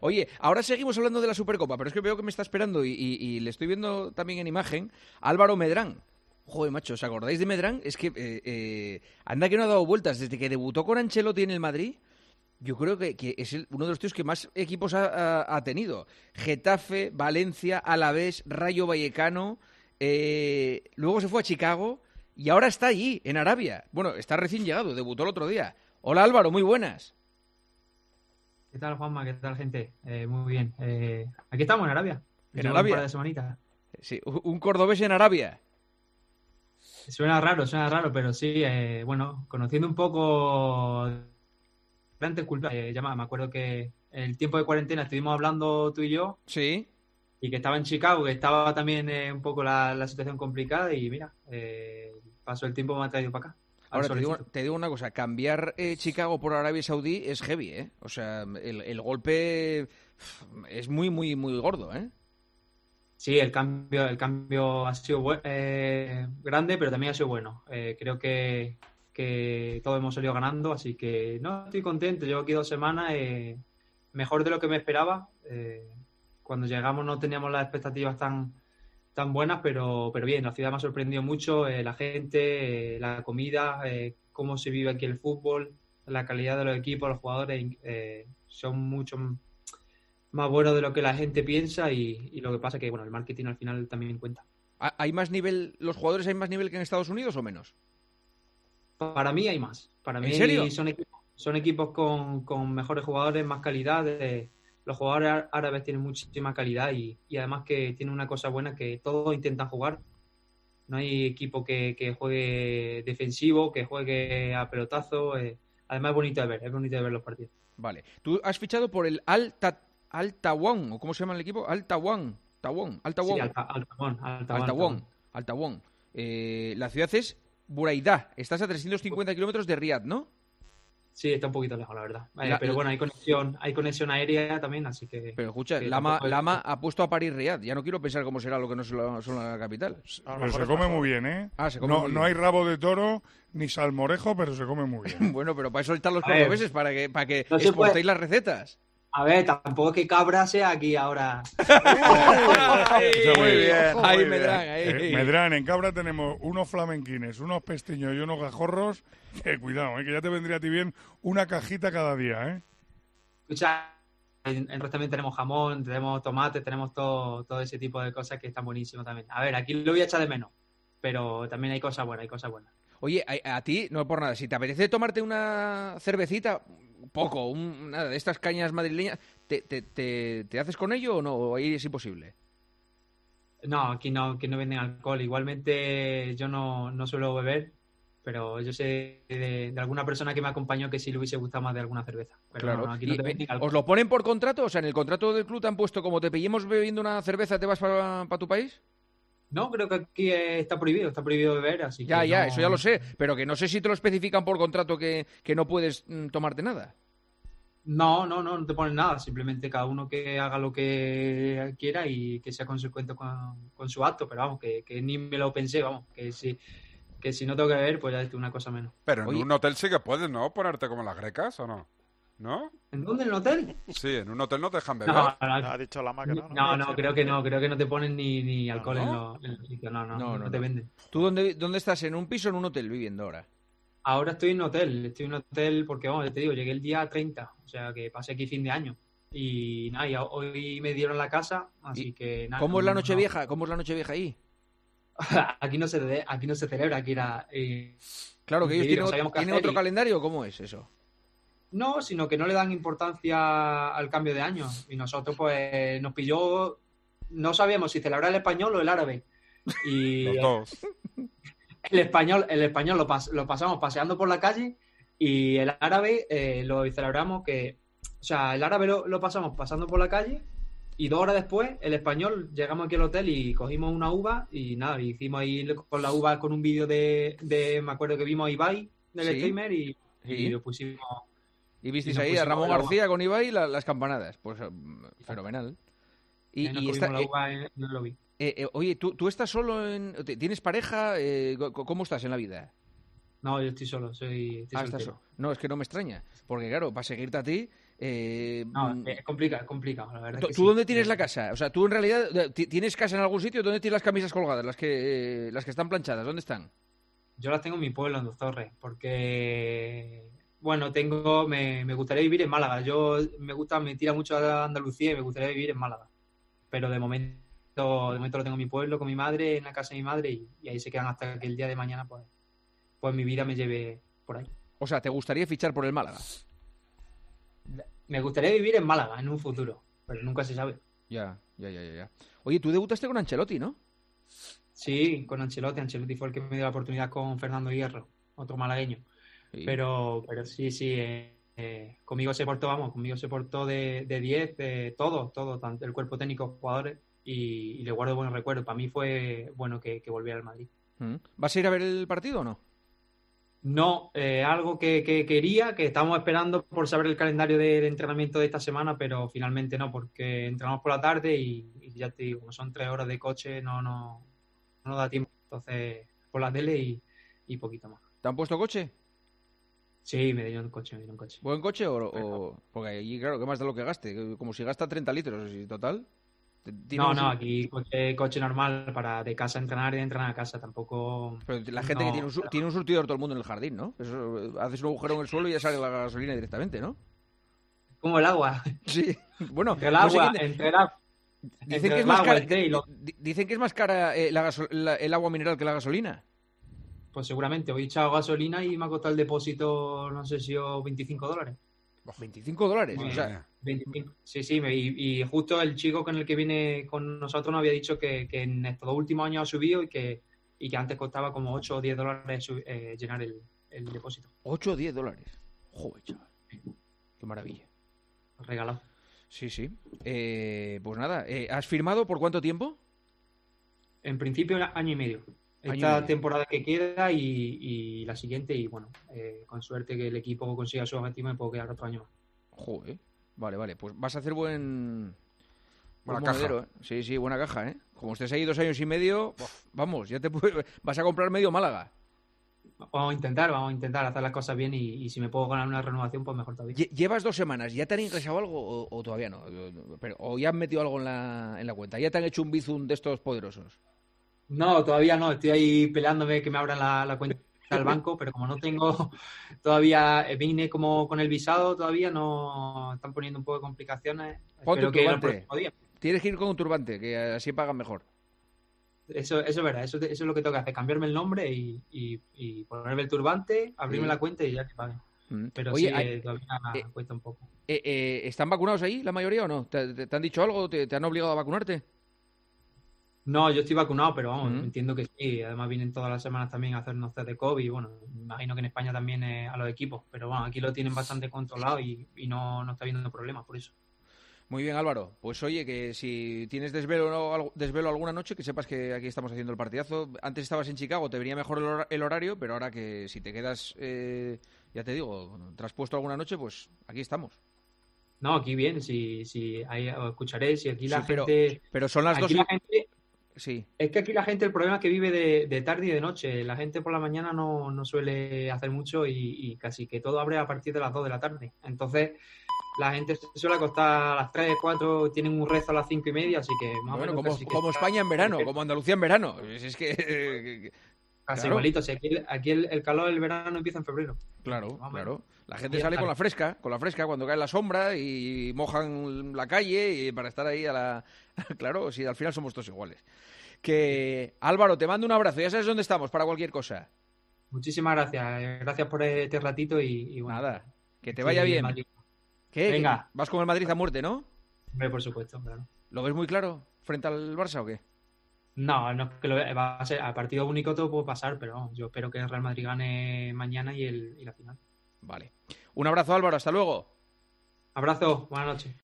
Oye, ahora seguimos hablando de la Supercopa, pero es que veo que me está esperando y le estoy viendo también en imagen Álvaro Medrán. Joder, macho, ¿os acordáis de Medrán? Es que anda que no ha dado vueltas. Desde que debutó con Ancelotti en el Madrid, yo creo que es uno de los tíos que más equipos ha tenido. Getafe, Valencia, Alavés, Rayo Vallecano. Luego se fue a Chicago y ahora está allí, en Arabia. Bueno, está recién llegado, debutó el otro día. Hola Álvaro, muy buenas. ¿Qué tal, Juanma? ¿Qué tal, gente? Muy bien. Aquí estamos, en Arabia. En Llevo Arabia. un par de semanitas. Sí, un cordobés en Arabia. Suena raro, pero sí, bueno, conociendo un poco diferentes culturas. Me acuerdo que el tiempo de cuarentena estuvimos hablando tú y yo, Sí. y que estaba en Chicago, que estaba también un poco la situación complicada, y mira, pasó el tiempo, me ha traído para acá. Ahora te digo una cosa, cambiar Chicago por Arabia Saudí es heavy, ¿eh? O sea, el golpe es muy, muy, muy gordo, ¿eh? Sí, el cambio ha sido grande, pero también ha sido bueno. Creo que todos hemos salido ganando, así que no, estoy contento. Llevo aquí 2 semanas, mejor de lo que me esperaba. Cuando llegamos no teníamos las expectativas tan buenas, pero bien, la ciudad me ha sorprendido mucho, la gente, la comida, cómo se vive aquí el fútbol, la calidad de los equipos, los jugadores son mucho más buenos de lo que la gente piensa, y lo que pasa es que bueno, el marketing al final también cuenta. ¿Hay más nivel, los jugadores hay más nivel que en Estados Unidos o menos? Para mí hay más. Para ¿En mí serio? son equipos con mejores jugadores, más calidad. Los jugadores árabes tienen muchísima calidad, y además que tienen una cosa buena, que todos intentan jugar. No hay equipo que juegue defensivo, que juegue a pelotazo. Además es bonito de ver los partidos. Vale. Tú has fichado por el Al Tawón, ¿o cómo se llama el equipo? Al Tawón. Al Sí, Tawón. Altavón. Al Tawón. La ciudad es Buraidá. Estás a 350 kilómetros de Riad, ¿no? Sí, está un poquito lejos, la verdad. Pero bueno, hay conexión aérea también, así que... Pero escucha, que Lama ha puesto a París Riad. Ya no quiero pensar cómo será lo que no son la capital. Pero se come muy bien, ¿eh? Se come muy bien. No hay rabo de toro ni salmorejo, pero se come muy bien. Bueno, pero para eso están los A ver, cordobeses, para que no se exportéis puede- las recetas. A ver, tampoco es que Cabra sea aquí ahora. Muy bien. Ahí, Muy Medrán, bien. ahí. Medrán, en Cabra tenemos unos flamenquines, unos pestiños y unos gajorros. Cuidado, que ya te vendría a ti bien una cajita cada día, ¿eh? Escucha, en Ross también tenemos jamón, tenemos tomate, tenemos todo ese tipo de cosas que están buenísimas también. A ver, aquí lo voy a echar de menos, pero también hay cosas buenas. Oye, a ti, no por nada, si te apetece tomarte una cervecita, poco, nada de estas cañas madrileñas, ¿te haces con ello o no? ¿O ahí es imposible? No, aquí no venden alcohol. Igualmente yo no suelo beber, pero yo sé de alguna persona que me acompañó que sí le hubiese gustado más de alguna cerveza. Pero Claro. no, aquí no te venden alcohol. ¿Os lo ponen por contrato? O sea, en el contrato del club te han puesto, como te pillemos bebiendo una cerveza, ¿te vas para tu país? No, creo que aquí está prohibido beber, así Ya, que ya, no... eso ya lo sé, pero que no sé si te lo especifican por contrato que no puedes tomarte nada. No te ponen nada, simplemente cada uno que haga lo que quiera y que sea consecuente con su acto, pero vamos, que ni me lo pensé, vamos, que si no tengo que beber, pues ya es una cosa menos. Pero en Oye. un hotel sí que puedes, ¿no? Ponerte como las grecas, ¿o no? ¿No? ¿En dónde? ¿En el hotel? Sí, en un hotel no te dejan beber. No, Ha dicho Lama que no. creo que no te ponen ni alcohol ¿no? en los sitios, no No. te venden. ¿Tú dónde estás? ¿En un piso o en un hotel viviendo ahora? Ahora estoy en un hotel porque, vamos, ya te digo, llegué el día 30, o sea que pasé aquí fin de año. Y nada, y hoy me dieron la casa, así que nada. ¿Cómo es la Nochevieja? ¿Cómo es la Nochevieja ahí? Aquí no se celebra, aquí era... Claro, que ellos increíble, no sabíamos qué tienen hacer otro y- calendario, ¿cómo es eso? No, sino que no le dan importancia al cambio de año. Y nosotros, pues, nos pilló... No sabíamos si celebrar el español o el árabe. Y Los dos. el español lo pasamos paseando por la calle, y el árabe lo celebramos que... O sea, el árabe lo pasamos pasando por la calle, y 2 horas después, el español, llegamos aquí al hotel y cogimos una uva y nada, hicimos ahí con la uva con un vídeo me acuerdo que vimos a Ibai, del Sí. streamer, Sí. y lo pusimos... Y visteis Y nos ahí a pusimos Ramón la uva. García con Ibai y las campanadas. Pues fenomenal. Y, nos y comimos esta- la uva en el lobby. oye, ¿tú estás solo ¿Tienes pareja? ¿Cómo estás en la vida? No, yo estoy solo, estoy Estás soltero. solo. No, es que no me extraña. Porque claro, para seguirte a ti, No, es complicado, la verdad. ¿Tú que sí. dónde tienes la casa? O sea, tú en realidad tienes casa en algún sitio. ¿Dónde tienes las camisas colgadas? Las que están planchadas, ¿dónde están? Yo las tengo en mi pueblo, en Dos Torres, porque, bueno, me gustaría vivir en Málaga. Me tira mucho a Andalucía y me gustaría vivir en Málaga. Pero de momento lo tengo en mi pueblo con mi madre, en la casa de mi madre, y ahí se quedan hasta que el día de mañana, pues mi vida me lleve por ahí. O sea, ¿te gustaría fichar por el Málaga? Me gustaría vivir en Málaga en un futuro, pero nunca se sabe. Ya. Oye, tú debutaste con Ancelotti, ¿no? Sí, con Ancelotti. Ancelotti fue el que me dio la oportunidad con Fernando Hierro, otro malagueño. Sí. Pero sí, conmigo se portó de 10, todo, tanto el cuerpo técnico, jugadores, y le guardo buenos recuerdos. Para mí fue bueno que volviera al Madrid. ¿Vas a ir a ver el partido o no? No, algo que quería, que estamos esperando por saber el calendario de entrenamiento de esta semana, pero finalmente no, porque entrenamos por la tarde y ya te digo, como son 3 horas de coche, no nos da tiempo. Entonces, por la tele y poquito más. ¿Te han puesto coche? Sí, me dieron un coche. ¿Buen coche o...? Porque allí, claro, ¿qué más da lo que gaste? Como si gasta 30 litros y total. No, aquí coche normal para de casa entrenar y de entrenar a casa. Tampoco... Pero la gente que tiene un surtidor todo el mundo en el jardín, ¿no? Eso, haces un agujero en el suelo y ya sale la gasolina directamente, ¿no? Como el agua. Sí, bueno... Entre el agua, Dicen que es más cara el agua mineral que la gasolina. Pues seguramente. Hoy he echado gasolina y me ha costado el depósito, no sé si $25. $25, Sí, o sea... 25. Sí, y justo el chico con el que viene con nosotros nos había dicho que en estos 2 últimos años ha subido y que antes costaba como $8 o $10 llenar el depósito. $8 o $10. Joder, chaval. Qué maravilla. Regalado. Sí. Pues nada, ¿has firmado por cuánto tiempo? En principio, año y medio. Esta temporada que queda y la siguiente, y bueno, con suerte que el equipo consiga su objetivo, me puedo quedar otro año más. Joder. Vale, pues vas a hacer buena caja. monedero, ¿eh? Sí, buena caja, ¿eh? Como estés ahí 2 años y medio, vamos, vas a comprar medio Málaga. Vamos a intentar hacer las cosas bien y si me puedo ganar una renovación, pues mejor todavía. ¿Llevas 2 semanas? ¿Ya te han ingresado algo o todavía no? ¿O ya han metido algo en la cuenta? ¿Ya te han hecho un bizum de estos poderosos? No, todavía no. Estoy ahí peleándome que me abran la cuenta del banco, pero como no tengo todavía, vine como con el visado, todavía no están poniendo un poco de complicaciones. Ponte Espero un que el turbante. próximo día. Tienes que ir con un turbante, que así pagan mejor. Eso es verdad, eso es lo que tengo que hacer, cambiarme el nombre y ponerme el turbante, abrirme la cuenta y ya que paguen. Pero oye, sí, todavía cuesta un poco. ¿Están vacunados ahí, la mayoría, o no? ¿Te han dicho algo? ¿Te han obligado a vacunarte? No, yo estoy vacunado, pero vamos, entiendo que sí. Además vienen todas las semanas también a hacernos test de COVID. Y bueno, me imagino que en España también a los equipos. Pero bueno, aquí lo tienen bastante controlado y no está habiendo problemas por eso. Muy bien, Álvaro. Pues oye, que si tienes desvelo alguna noche, que sepas que aquí estamos haciendo el partidazo. Antes estabas en Chicago, te venía mejor el horario, pero ahora que si te quedas, ya te digo, traspuesto alguna noche, pues aquí estamos. No, aquí bien, si ahí os escucharé, si aquí la gente... Pero son las 2 la gente... Sí. Es que aquí la gente, el problema es que vive de tarde y de noche. La gente por la mañana no suele hacer mucho y casi que todo abre a partir de las 2 de la tarde. Entonces, la gente se suele acostar a las 3, 4, tienen un rezo a las 5:30, así que más bueno, o menos como España en verano, como Andalucía en verano. Es que... Casi claro. igualito, si aquí el calor del verano empieza en febrero. Claro. La gente sale con la fresca cuando cae la sombra y mojan la calle y para estar ahí Claro, si al final somos todos iguales. Que Álvaro, te mando un abrazo, ya sabes dónde estamos para cualquier cosa. Muchísimas gracias, gracias por este ratito y bueno. Nada, que te vaya bien. ¿Qué? Venga. Vas con el Madrid a muerte, ¿no? Hombre, por supuesto, claro. ¿Lo ves muy claro frente al Barça o qué? No es que va a ser a partido único, todo puede pasar, pero yo espero que el Real Madrid gane mañana y la final. Vale. Un abrazo, Álvaro, hasta luego. Abrazo, buenas noches.